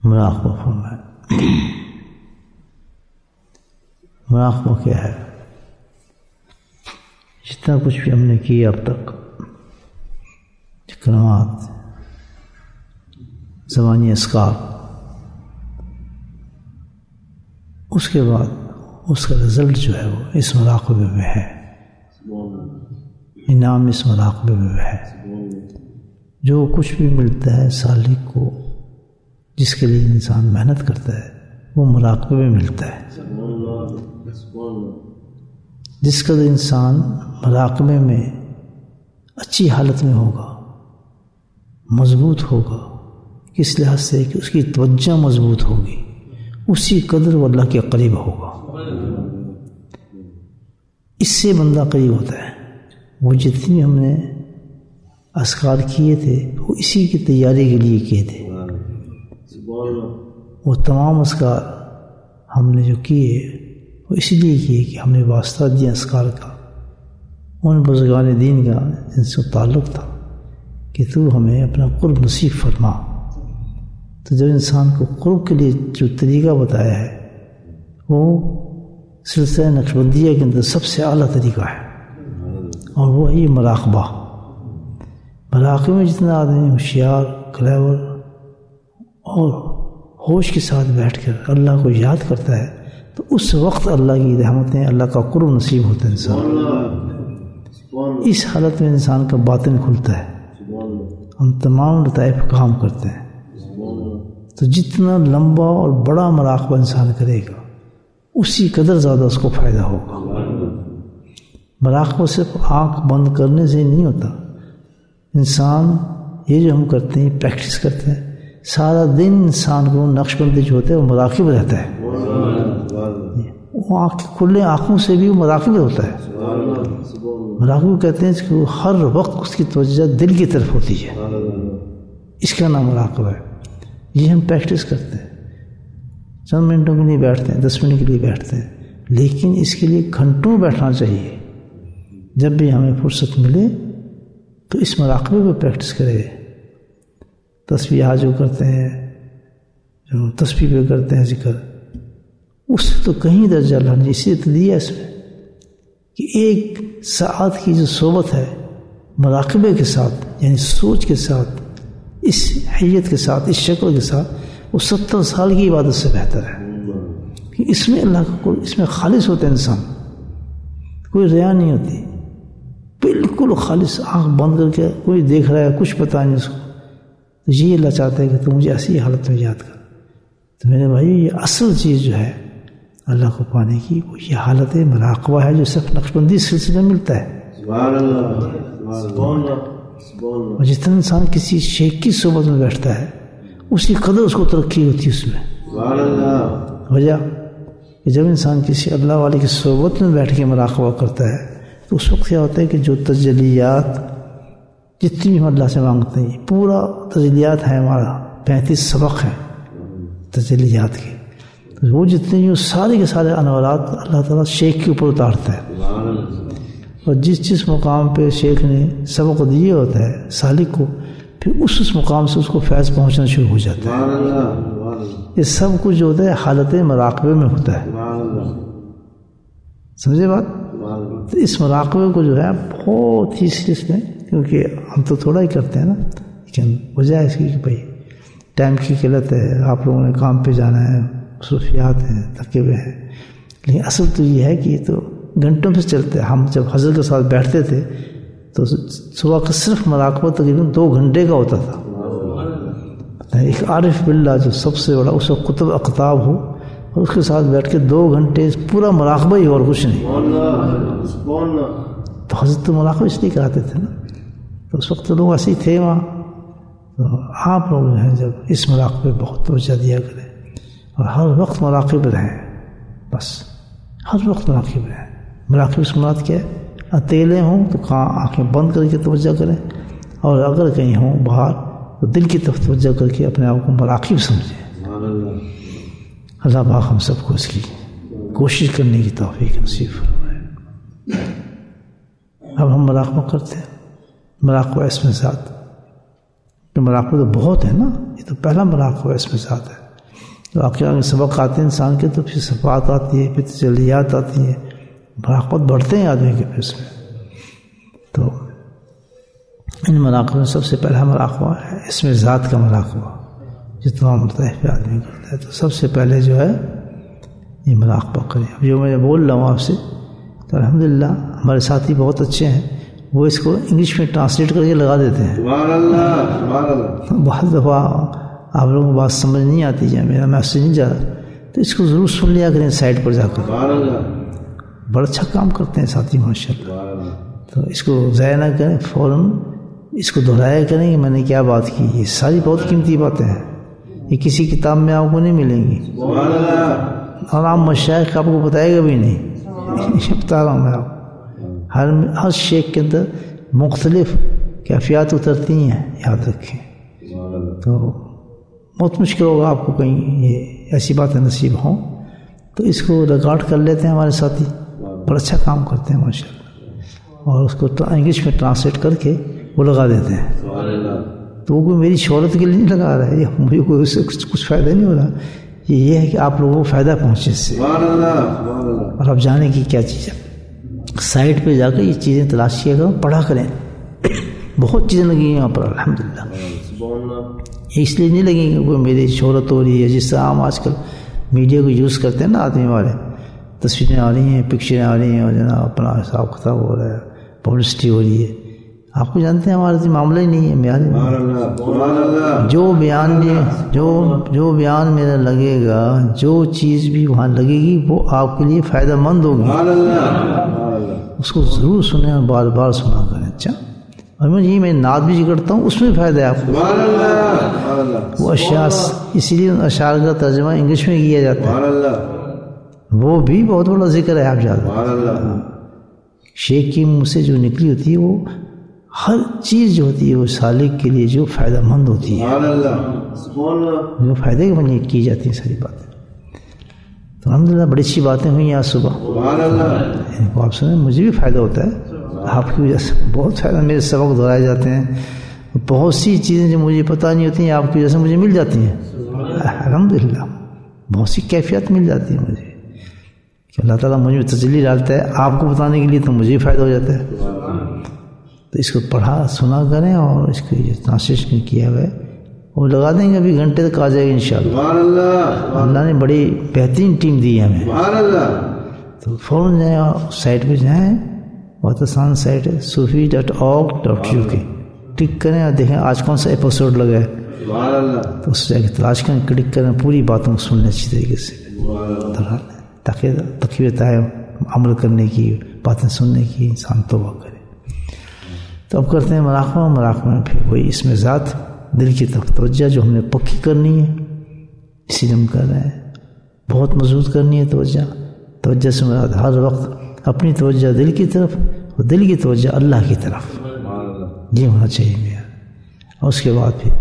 مراقبہ فرمائے. مراقبہ کیا ہے؟ جتنا کچھ بھی ہم نے کیا اب تک، کلمات، زبانی اذکار، اس کے بعد اس کا رزلٹ جو ہے وہ اس مراقبے میں ہے، انعام اس مراقبے میں ہے. جو کچھ بھی ملتا ہے سالک کو، جس کے لیے انسان محنت کرتا ہے، وہ مراقبے میں ملتا ہے. جس کا انسان مراقبے میں اچھی حالت میں ہوگا، مضبوط ہوگا، کس لحاظ سے کہ اس کی توجہ مضبوط ہوگی، اسی قدر وہ اللہ کے قریب ہوگا. اس سے بندہ قریب ہوتا ہے. وہ جتنی ہم نے اذکار کیے تھے وہ اسی کی تیاری کے لیے کیے تھے. وہ تمام اذکار ہم نے جو کیے وہ اس لیے کیے کہ ہم نے واسطہ دیا اذکار کا ان بزرگان دین کا جن سے تعلق تھا کہ تو ہمیں اپنا قرب نصیب فرما. تو جب انسان کو قرب کے لیے جو طریقہ بتایا ہے وہ سلسلہ نقشبندیہ کے اندر سب سے اعلیٰ طریقہ ہے، اور وہ ہے مراقبہ. مراقبے میں جتنا آدمی ہوشیار، کلیور اور ہوش کے ساتھ بیٹھ کر اللہ کو یاد کرتا ہے تو اس وقت اللہ کی رحمتیں، اللہ کا قرب نصیب ہوتا ہے انسان. اس حالت میں انسان کا باطن کھلتا ہے، ہم تمام لطائف کام کرتے ہیں. تو جتنا لمبا اور بڑا مراقبہ انسان کرے گا اسی قدر زیادہ اس کو فائدہ ہوگا. مراقبہ صرف آنکھ بند کرنے سے نہیں ہوتا. انسان یہ جو ہم کرتے ہیں، پریکٹس کرتے ہیں، سارا دن انسان کو نقش بندی جو ہوتا ہے وہ مراقب رہتا ہے. وہ آنکھ کھلے آنکھوں سے بھی وہ مراقب ہوتا ہے. مراقب کہتے ہیں کہ ہر وقت اس کی توجہ دل کی طرف ہوتی ہے، اس کا نام مراقبہ ہے. یہ ہم پریکٹس کرتے ہیں، چند منٹوں کے لیے بیٹھتے ہیں، 10 منٹ کے لیے بیٹھتے ہیں، لیکن اس کے لیے گھنٹوں بیٹھنا چاہیے. جب بھی ہمیں فرصت ملے تو اس مراقبے پہ پریکٹس کرے. تسبیحات جو کرتے ہیں، جو تسبیح پہ کرتے ہیں ذکر، اس سے تو کہیں درجہ اللہ نے اسی تو دیا اس میں کہ 1 ساعت کی جو صحبت ہے مراقبے کے ساتھ، یعنی سوچ کے ساتھ، اس حیت کے ساتھ، اس شکل کے ساتھ، وہ 70 سال کی عبادت سے بہتر ہے. کہ اس میں اللہ کا کوئی، اس میں خالص ہوتا ہے انسان، کوئی ریا نہیں ہوتی، بالکل خالص، آنکھ بند کر کے کوئی دیکھ رہا ہے، کچھ پتہ نہیں اس کو. تو یہ اللہ چاہتا ہے کہ تو مجھے ایسی حالت میں یاد کر. تو میرے بھائی یہ اصل چیز جو ہے اللہ کو پانے کی، وہ یہ حالت مراقبہ ہے جو صرف نقشبندی سلسلے میں ملتا ہے. اور جتنا انسان کسی شیخ کی صحبت میں بیٹھتا ہے اسی قدر اس کو ترقی ہوتی ہے. اس میں وجہ کہ جب انسان کسی اللہ والے کی صحبت میں بیٹھ کے مراقبہ کرتا ہے تو اس وقت کیا ہوتا ہے کہ جو تجلیات جتنی بھی ہم اللہ سے مانگتے ہیں، پورا تجلیات ہے ہمارا 35 سبق ہیں تجلیات کے، وہ جتنے بھی سارے کے سارے انوارات اللہ تعالیٰ شیخ کے اوپر اتارتا ہے. اور جس مقام پہ شیخ نے سبق دیے ہوتا ہے سالک کو، پھر اس مقام سے اس کو فیض پہنچنا شروع ہو جاتا ہے. یہ سب کچھ جو ہوتا ہے حالت مراقبے میں ہوتا ہے. سمجھے بات؟ تو اس مراقبے کو جو ہے بہت ہی سیریس لیں، کیونکہ ہم تو تھوڑا ہی کرتے ہیں نا، لیکن وجہ اس کی کہ بھائی ٹائم کی قلت ہے، آپ لوگوں نے کام پہ جانا ہے، مصروفیات ہیں، تھکے ہوئے ہیں. لیکن اصل تو یہ ہے کہ یہ تو گھنٹوں سے چلتے ہیں. ہم جب حضرت کے ساتھ بیٹھتے تھے تو صبح کا صرف مراقبہ تقریباً 2 گھنٹے کا ہوتا تھا. ایک عارف باللہ جو سب سے بڑا، اس وقت قطب اقطاب ہو، اور اس کے ساتھ بیٹھ کے 2 گھنٹے پورا مراقبہ ہی اور کچھ نہیں. تو حضرت تو مراقبہ اس لیے کراتے تھے نا، تو اس وقت لوگ ایسے ہی تھے وہاں. تو آپ لوگ جو ہیں جب اس مراقبے بہت توجہ دیا کریں اور ہر وقت مراقب رہیں، بس ہر وقت مراقب رہیں. مراقب اس مراد کیا ہے؟ اکیلے ہوں تو آنکھیں بند کر کے توجہ کریں، اور اگر کہیں ہوں باہر تو دل کی طرف توجہ کر کے اپنے آپ کو مراقب سمجھیں. اللہ پاک ہم سب کو اس کی کوشش کرنے کی توفیق نصیب فرمائے. اب ہم مراقبہ کرتے ہیں، مراقبہ اس میں ذات، مراقبہ تو بہت ہے نا، یہ تو پہلا مراقبہ اس میں ذات ہے. واقعہ میں سبق آتے ہیں انسان کے تو پھر صفات آتی ہے، پھر تجلیات آتی ہیں، مراقبت بڑھتے ہیں آدمی کے پھر اس میں. تو ان مراقبوں میں سب سے پہلا مراقبہ ہے اس میں ذات کا مراقبہ جو تمام مرتبہ پہ آدمی کرتا ہے. تو سب سے پہلے جو ہے یہ مراقبہ کریں. اب جو میں بول رہا ہوں آپ سے تو الحمدللہ ہمارے ساتھی بہت اچھے ہیں، وہ اس کو انگلش میں ٹرانسلیٹ کر کے لگا دیتے ہیں. سبحان اللہ سبحان اللہ. بہت دفعہ آپ لوگوں کو بات سمجھ نہیں آتی ہے، میرا میسج نہیں جا رہا تو اس کو ضرور سن لیا کریں سائٹ پر جا کر. سبحان اللہ. بڑا اچھا کام کرتے ہیں ساتھی ماشاء اللہ. سبحان اللہ. تو اس کو ضائع نہ کریں، فوراً اس کو دہرایا کریں کہ میں نے کیا بات کی. یہ ساری بہت قیمتی باتیں ہیں، یہ کسی کتاب میں آپ کو نہیں ملیں گی، سبحان اللہ. اور عام مشائخ آپ کو بتائے گا بھی نہیں. بتا رہا ہوں میں آپ، ہر شیخ کے اندر مختلف کیفیات اترتی ہیں، یاد رکھیں. سبحان اللہ. تو بہت مشکل ہوگا آپ کو کہیں یہ ایسی باتیں نصیب ہوں. تو اس کو ریکارڈ کر لیتے ہیں ہمارے ساتھی، بڑا اچھا کام کرتے ہیں ماشاء اللہ، اور اس کو انگلش میں ٹرانسلیٹ کر کے وہ لگا دیتے ہیں. سبحان اللہ. تو وہ کوئی میری شہرت کے لیے نہیں لگا رہا ہے، مجھے کوئی اس سے کچھ فائدہ نہیں ہو رہا. یہ ہے کہ آپ لوگوں کو فائدہ پہنچے اس سے. سبحان اللہ سبحان اللہ. اور اب جانے کی کیا چیز ہے، سائٹ پہ جا کے یہ چیزیں تلاش کیا کرو، پڑھا کریں. بہت چیزیں لگی ہیں یہاں پر الحمدللہ. سبحان اللہ. یہ اس لیے نہیں لگیں کہ کوئی میری شہرت ہو رہی ہے، جس طرح ہم آج کل میڈیا کو یوز کرتے ہیں نا آدمی والے، تصویریں آ رہی ہیں، پکچریں آ رہی ہیں، اور جناب اپنا حساب کتاب ہو رہا ہے، پبلسٹی ہو رہی ہے. آپ کو جانتے ہیں ہمارا معاملہ ہی نہیں ہے. سبحان اللہ سبحان اللہ. جو بیان میرا لگے گا، جو چیز بھی وہاں لگے گی وہ آپ کے لیے فائدہ مند ہوگی. سبحان اللہ سبحان اللہ. اس کو ضرور سنیں اور بار بار سنا کریں. اچھا، اور میں نعت بھی کرتا ہوں، اس میں فائدہ ہے آپ کو. سبحان اللہ سبحان اللہ. وہ اشعار، اسی لیے ان اشعار کا ترجمہ انگلش میں کیا جاتا ہے. سبحان اللہ. وہ بھی بہت بڑا ذکر ہے. آپ جانتے ہیں سبحان اللہ. شیخ کی منہ سے جو نکلی ہوتی ہے وہ ہر چیز جو ہوتی ہے وہ سالک کے لیے جو فائدہ مند ہوتی ہے، سبحان اللہ سبحان اللہ. جو فائدے کے بنے کی جاتی ہیں ساری باتیں. تو الحمدللہ بڑی اچھی باتیں ہوئی آج صبح. سبحان اللہ. ان کو آپ سنیں، مجھے بھی فائدہ ہوتا ہے آپ کی وجہ سے. بہت فائدہ، میرے سبق دہرائے جاتے ہیں. بہت سی چیزیں جو مجھے پتہ نہیں ہوتی ہیں آپ کی وجہ سے مجھے مل جاتی ہیں الحمدللہ. بہت سی کیفیت مل جاتی ہے مجھے کہ اللہ تعالیٰ مجھے تجلی ڈالتا ہے آپ کو بتانے کے لیے، تو مجھے فائدہ ہو جاتا ہے. تو اس کو پڑھا سنا کریں، اور اس کی جو ٹرانسلیشن کیا ہوا ہے وہ لگا دیں گے. ابھی گھنٹے تک آ جائے گا انشاءاللہ. سبحان اللہ. اللہ نے بڑی بہترین ٹیم دی ہے ہمیں. سبحان اللہ. تو فوراً جائیں اور سائٹ پہ جائیں، بہت آسان سائٹ ہے، sufi.org.uk. کلک کریں اور دیکھیں آج کون سا ایپیسوڈ لگا ہے. سبحان اللہ. تو اس جا کے تلاش کریں، کلک کریں، پوری باتوں کو سن لیں اچھی طریقے سے، تاکہ تقویت آئے عمل کرنے کی، باتیں سننے کی، انسان توبہ کرے. تو اب کرتے ہیں مراقبہ میں پھر وہی اس میں ذات، دل کی طرف توجہ جو ہم نے پکی کرنی ہے، اسی لیے ہم کر رہے ہیں. بہت مضبوط کرنی ہے توجہ سے مراد ہر وقت اپنی توجہ دل کی طرف، اور دل کی توجہ اللہ کی طرف، یہ ہونا چاہیے میرا. اور اس کے بعد پھر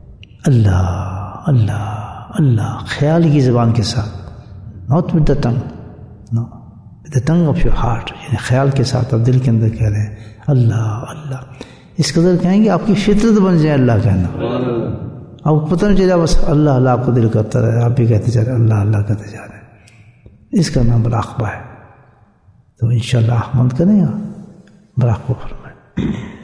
اللہ اللہ اللہ خیال کی زبان کے ساتھ، not with the tongue, no, with the tongue of your heart. یعنی خیال کے ساتھ آپ دل کے اندر کہہ رہے ہیں اللہ اللہ. اس قدر کہیں گے آپ کی فطرت بن جائے اللہ کہنا. آپ کو پتہ نہیں چلا، بس اللہ اللہ آپ کو دل کرتا رہے، آپ بھی کہتے جا رہے اللہ اللہ کہتے جا رہے ہیں. اس کا نام مراقبہ ہے. تو انشاءاللہ احمد کریں گا، مراقبہ فرمائیں.